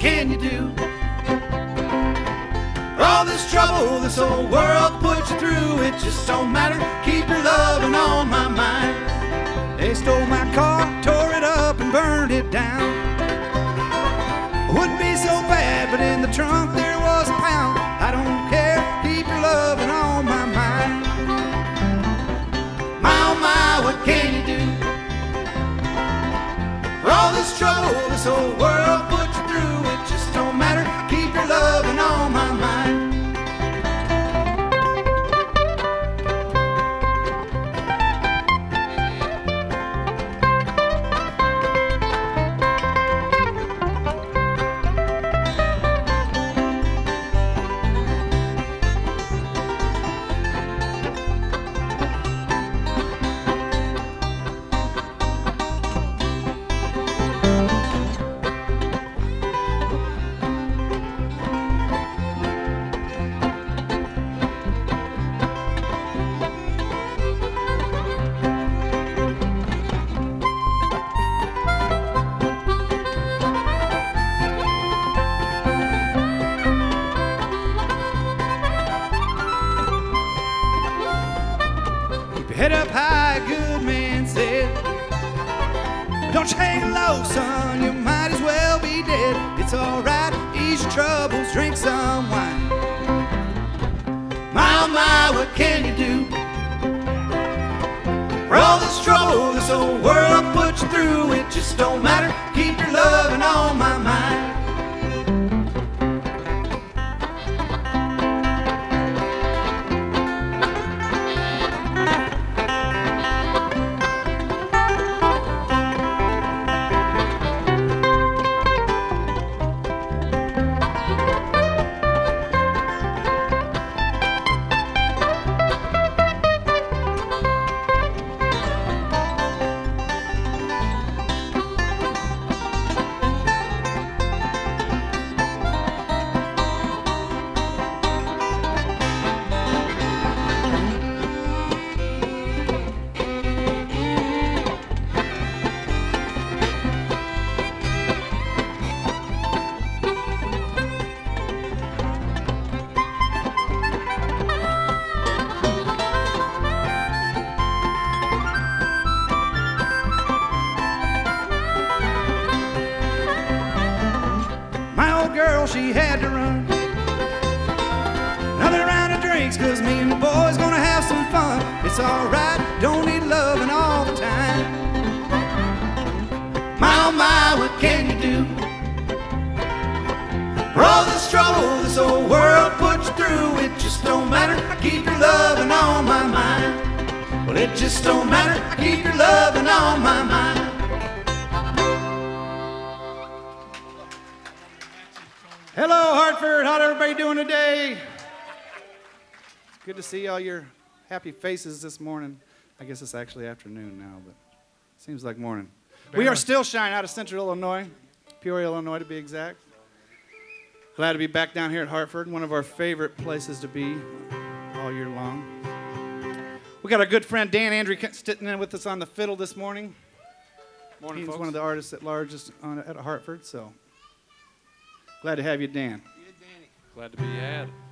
can you do? For all this trouble this old world puts you through, it just don't matter, keep your loving on my mind. They stole my car, tore it up and burned it down. Wouldn't be so bad, but in the trunk there was a pound. I don't care, keep your loving on my mind. My oh my, what can you do? For all this trouble this old world puts you through, it just don't matter, keep your loving on my mind. Head up high, good man said. Don't you hang low, son, you might as well be dead. It's alright, ease your troubles, drink some wine. My oh my, what can you do? For all this trouble this old world puts you through, it just don't matter, keep your loving on my mind. Girl, she had to run. Another round of drinks, cause me and the boys gonna have some fun. It's alright, don't need loving all the time. My oh my, what can you do? For all this trouble this old world puts you through, it just don't matter, I keep your loving on my mind. Well, it just don't matter, I keep your loving on my mind. Hello, Hartford. How's everybody doing today? It's good to see all your happy faces this morning. I guess it's actually afternoon now, but it seems like morning. We are still shining out of Central Illinois, Peoria, Illinois to be exact. Glad to be back down here at Hartford, one of our favorite places to be all year long. We got our good friend Dan Andrew sitting in with us on the fiddle this morning. Morning, He's folks. one of the artists at large at Hartford, so glad to have you, Dan. Glad to be had.